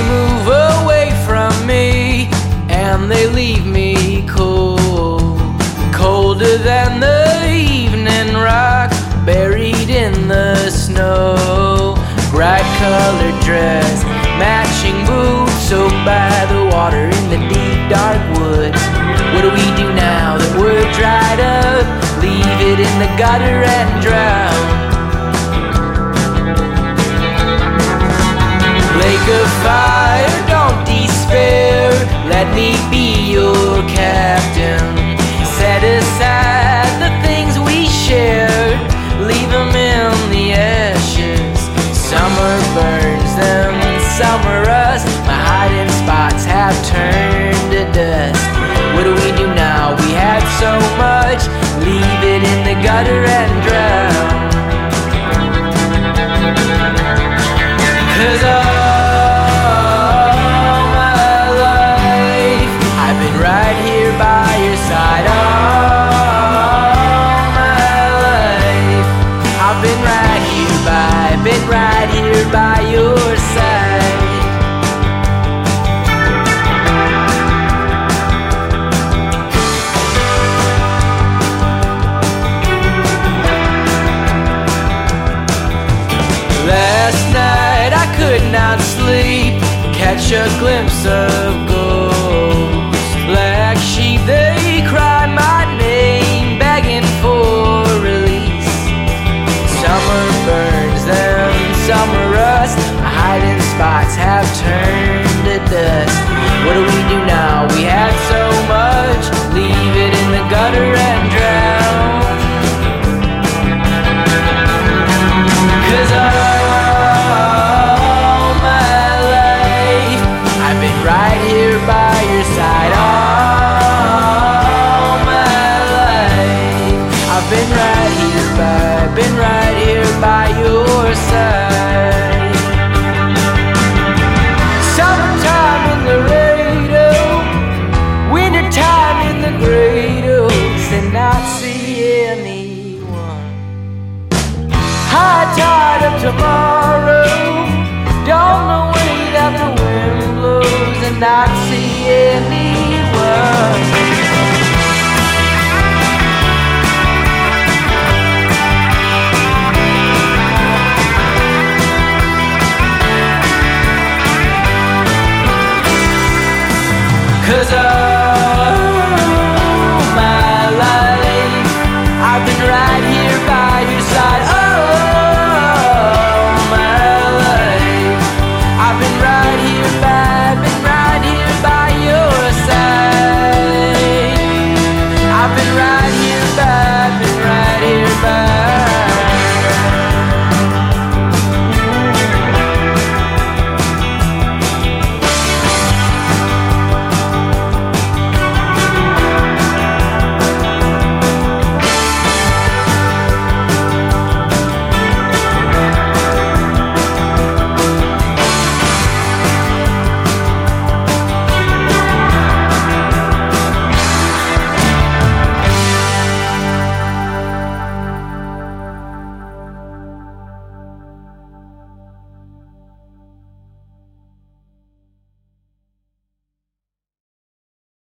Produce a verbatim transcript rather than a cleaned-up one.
move away from me, and they leave me cold, colder than the evening rock, buried in the snow. Bright colored dress, matching boots, soaked by the water in the deep dark woods. What do we do now that we're dried up? Leave it in the gutter and drown. Lake of fire, don't despair, let me be your captain. Set aside the things we shared, leave them in the ashes. Summer burns them, summer us. My hiding spots have turned to dust. What do we do now? We had so much, leave it in the gutter and drown. 'Cause all my life I've been right here by your side. All my life I've been right here by, been right here by your side. Last night I could not sleep, catch a glimpse of ghosts. Black sheep, they cry my name, begging for release. Summer burns them, summer us. My hiding spots have turned to dust. What do we do now? We had so much, leave it in the gutter and drown. 'Cause all my life I've been right here by your side. All my life I've been right here by, been right here by your side. Summertime in the Laredo, wintertime in the Great Oaks, and not see anyone. High tide of tomorrow, don't know way that the wind blows, and not see anyone. 'Cause all my life I've been right here by your side. All my life I've been right here by